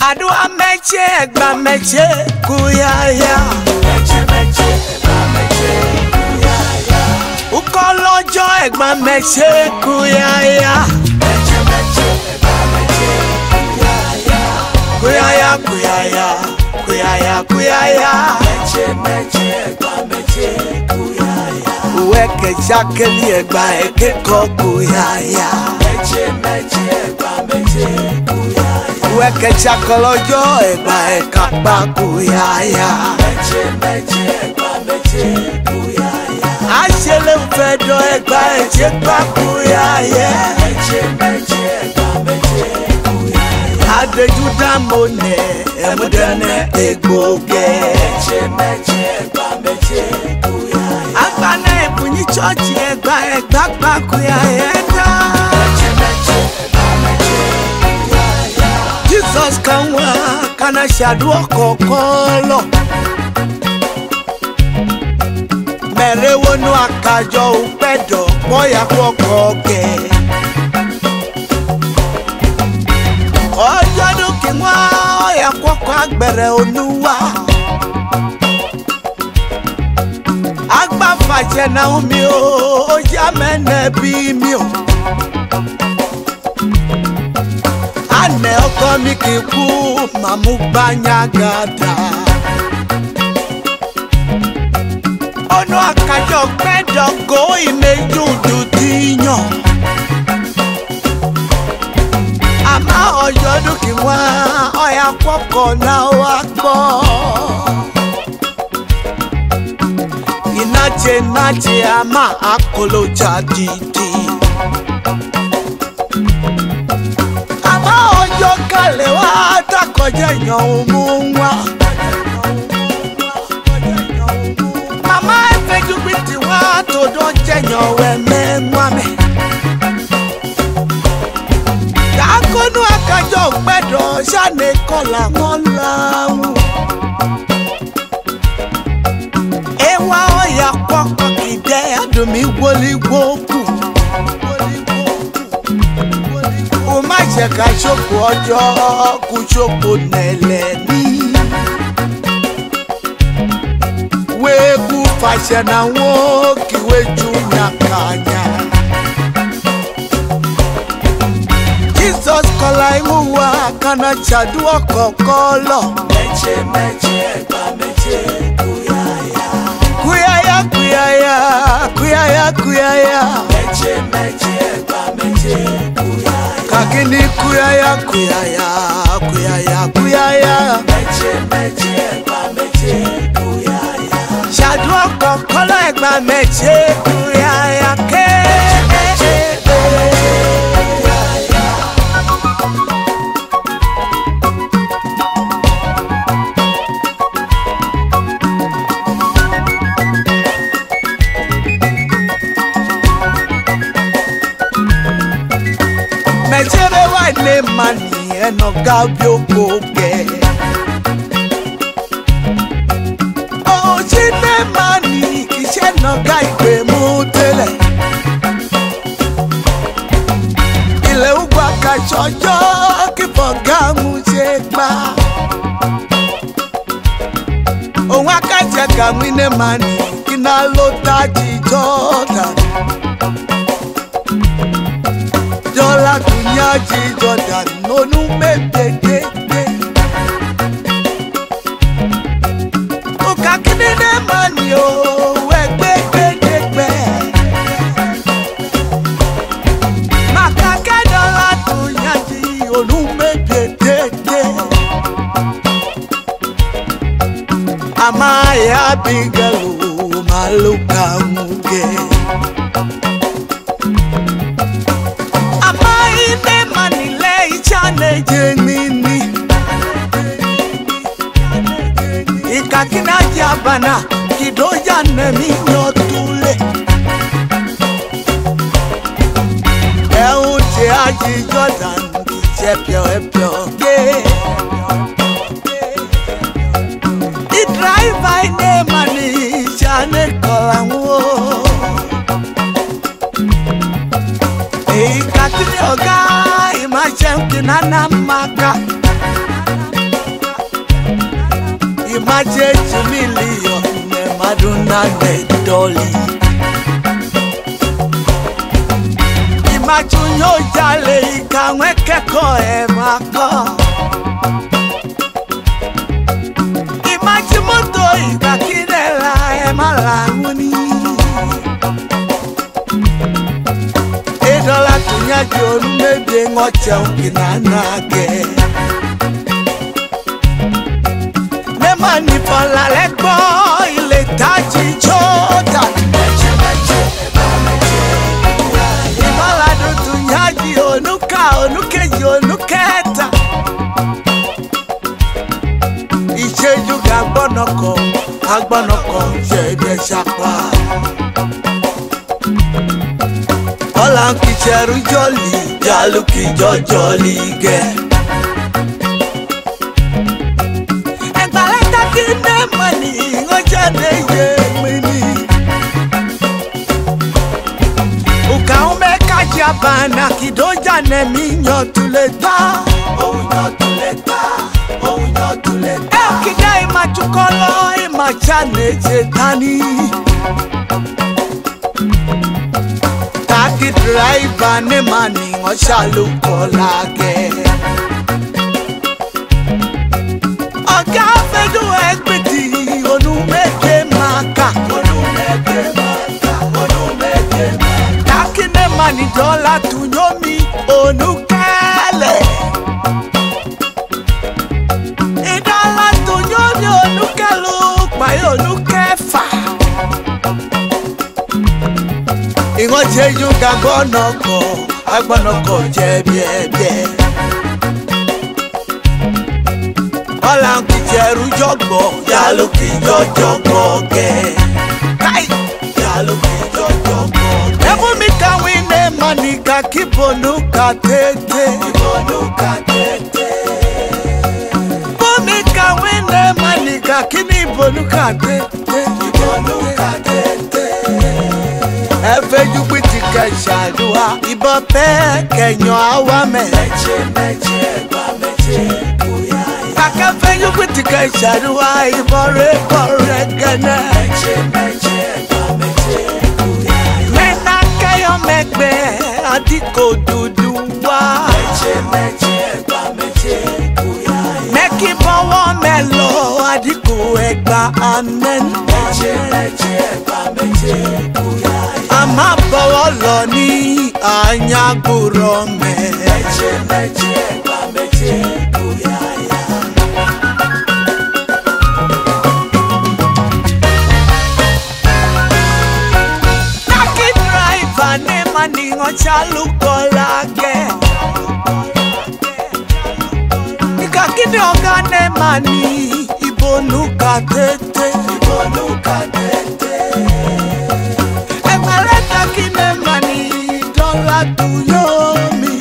Adua meche, egba meche, kuyaya. Meche, meche, egba meche, kuyaya. Ukolojo, egba meche, kuyaya. Meche, meche, egba meche, kuyaya. Kuyaya, kuyaya, kuyaya, kuyaya. Meche, meche, egba meche, kuyaya. Uweke jakeli egba ekeko kuyaya. Meche, meche, egba meche, kuyaya. Uweke jakolojo egba ekakpa kuyaya. Meche, meche, egba meche, kuyaya. Ashele ufedo egba ejekpa kuyaya. Meche, meche, egba meche, kuyaya. Adejuda mone emudene egboge. Meche, meche, egba meche, kuyaya. Agbana ebunyi church egba ekakpa kuyaya. Meche, meche, egba meche, kuyaya. Jesus kanwa kana shadu okokolo. Mere wonu akajo upedo boya kokoke. Ojo duki nwa oya koko agbere Olúwa. Agba fàṣẹ na umi o ja mene bi mi o. Ane ọkọ mi kì í kú màmú gbanya gada. Ọ̀nà àkàjọ gbẹ́dọ̀gọ́ ìmẹ̀jùdù ti yàn. Àmà ọ̀yọ́ dúkì wá ọ̀yà pọ̀kọ̀ náà wá gbọ́. Ìnájẹ àmà àkọlọ́jà dìdì. Àmà ọ̀yọ́ kalẹ̀ wá dákọjá yan òmù wá. Mama efeju biti wa todo jenyo we menwame. Yakonu akajo gbedo sane kola molawu. Ewa oya poko kide adumi woli woku. O ma je ka chopo ojo ku chopo nele ni. Weku fàṣẹ na wọn kìwé ju nyakanya. Jesus kọla imú wa kana ṣàdú ọkọ̀ọ̀kọ̀ lọ. Meche, meche, egba meche, kuyaya. Kuyaya, kuyaya, kuyaya, kuyaya. Meche, meche, egba meche, kuyaya. Kakini kuyaya, kuyaya, kuyaya, kuyaya. Meche, meche, egba meche, kuyaya. Ṣàdú ọkọ̀ọ̀kọ̀ lọ ẹ̀gbà méje kuyaya ké. Mejere wa ne mani eno gabi okoge. Oji ne mani kise no ga igbe mu tele. Ile ugwa ka chojo ki foga mu se gba. Ohun akaje ka mi ne mani kina lo taji Jordan. Jola kunyaji Jordan nonu mebegege. Oka kini ne mani o egbegegegbe. Makake dola kunyaji onu mebegege. Amaya bigalo maluka muge. Jemini ikakina jabana kidoja nemi nyotule eute aji Jordan kichepyo epyo ge I driver ine mani chane kolanwo ikakini oga imachem kinana maka Imaje million ne maduna ne dolly. Imajunyo jale ikanwe keko emako. Imajimoto ikakirela emalanguni. Edola tunya jonu mebe ngoche ukinanage. Mani fola legbo ile taji Jordan. Imala dutu nyaji onuka onukeji onuketa. Iseju agbonoko jebe shapa. Ola nkicheru jolly, jaluki jojoli ge. Money, Ukaumeka Japana kidoja ne minyo tuleta. Kidai machukolo imachane jetani. Taki driver ne mani ngoshalukolage. Oga fedu equity onumeke maka. Takine mani dollar tunyomi onukele. Idala tunyomi onukelu payo onukefa. Ingoje yuga agbonoko jebiebe. Ola nkicheru jogbo yaluki jojogbo ge. Kai yaluki jojogbo ge. Ebu mi kawine manika kibonuka tete. Ebu mi kawine manika kinibonuka tete. Efe jukwiti keshalua ibo pe kenyo awame. Meche Kakafe you put the shadow I bore gana. Mena kayo mekbe adiko duduwa. Meki bawa melo adiko egba amen. Ama bawa loni anyaguro me. Ningo chalukolage. Ikakini ogane mani ibonuka tete. Emaleta kine mani dola tuyomi.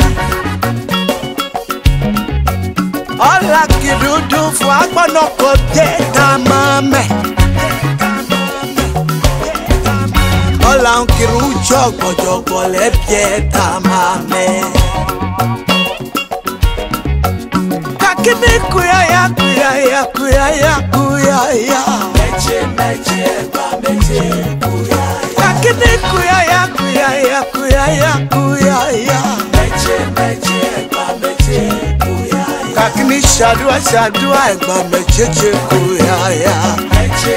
Ola kirudu fuagbonoko jeta mame. Ola nkiru jogbo lepieta mame. Kakini kuyaya. Meche Kakini kuyaya. Meche Kakini shadua egba meche kuyaya. Meche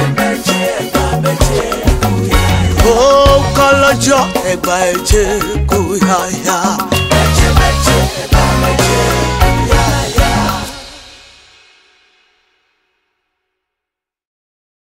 Oh, kolojo egba eche kuyaya.